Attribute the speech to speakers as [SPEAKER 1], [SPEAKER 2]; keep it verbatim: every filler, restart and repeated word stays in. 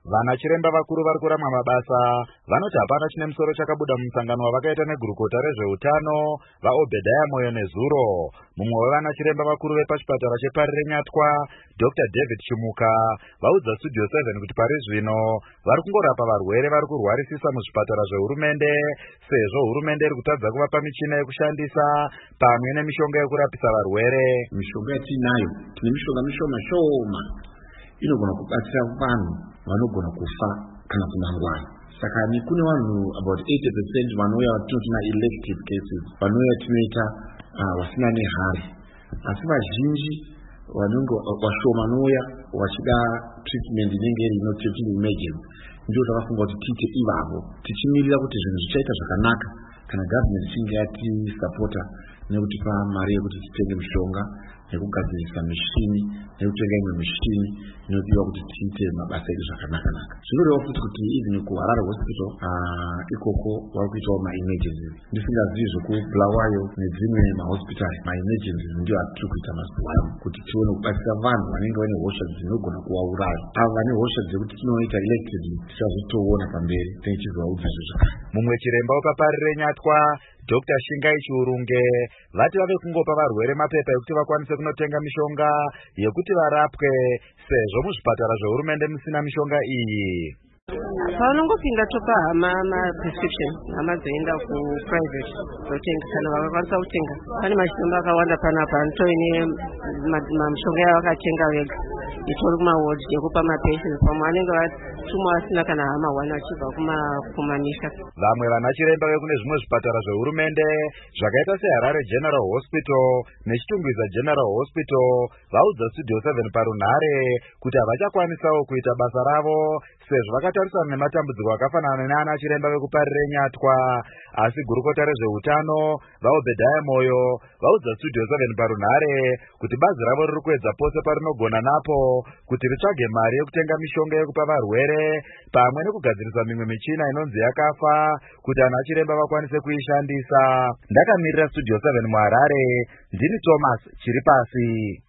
[SPEAKER 1] Vana chiremba vakuru vari kurama mabasa vanoti hapana chine musoro chakabuda mumusangano wavakaita negurukota rezveutano vaObhedhaya Moyo neZuro. Mumwe wevana chiremba vakuru vepachipatara chePari reNyatwa, Doctor David Chimuka, vaudza Studio seven kuti pari zvino vari kungorapa varwere vari kurwarisisa muzvipatara zvehurumende, sezvo hurumende iri kutadza kuvapa michina yekushandisa pamwe nemishonga yekurapisa varwere.
[SPEAKER 2] Mishonga yatinayo tine mishonga mishoma shoma inogona kubatsira vanhu vanogona kufa kana kunangwana. Saka ni kune vanhu about eighty percent vanouya vatinoti elective cases vanouya tinoita uh, vasina nehari, asi vazhinji vanenge vashoma vanouya vachida treatment inenge iri inototi emergency. Ndio takafunga kuti tiite ivavo tichimirira kuti zvinhu zvichaita zvakanaka kana government ichinge yati supporta nekutipa mari yekuti titenge mishonga nekugadzirisa mishini nekutenga imwe mishini inodiwa kuti tiite mabasa edu zvakanaka-naka. Zvinoreva futi kuti even kuHarare Hospital uh, ikoko vari kuitawo ma-emergencies. Ndisingazivi zvekubulawayo nedzimwe mahospital ma-emergencies ndio atiri kuita mazuva ano kuti tione kubatsira vanhu vanenge vane hosha dzinogona kuvauraya. Ava vane hosha dzekuti tinoita elected tichazvitoona pamberi tichizovaudza zvakare.
[SPEAKER 1] Mumwe chiremba wepapari reNyatwa, Doctor Shingai Chiurunge, vati vave kungopa varwere mapepa ekuti vakwanise kunotenga mishonga yekuti varapwe sezvo muzvipatara zvehurumende musina mishonga iyi.
[SPEAKER 3] Pavanongopinda topa hama ma-prescription hama dzoenda ku-private dzotenga kana vakakwanisa kutenga. Pane mashomba akawanda panapa anotoine mishonga yavakatenga vega itori kumaward yekupa mapatients pamwe anenge vatumwa vasina kana hama wani vachibva kumamisha.
[SPEAKER 1] Vamwe vana chiremba vekune zvimwe zvipatara zvehurumende zvakaita seHarare General Hospital neChitungwiza General Hospital vaudza Studio seven parunhare kuti havachakwanisawo kuita basa ravo sezvo vakatarisana nematambudziko akafanana neana chiremba vekupari reNyatwa. Asi gurukota rezveutano vaObhedhaya Moyo vaudza Studio seven parunhare kuti bazi ravo riri kuedza pose parinogona napo kuti ritsvage mari yekutenga mishonga yekupa varwere pamwe nekugadzirisa mimwe michina inonzi yakafa kuti ana chiremba vakwanise kuishandisa. Ndakamirira Studio seven muHarare, ndini Thomas Chiripasi.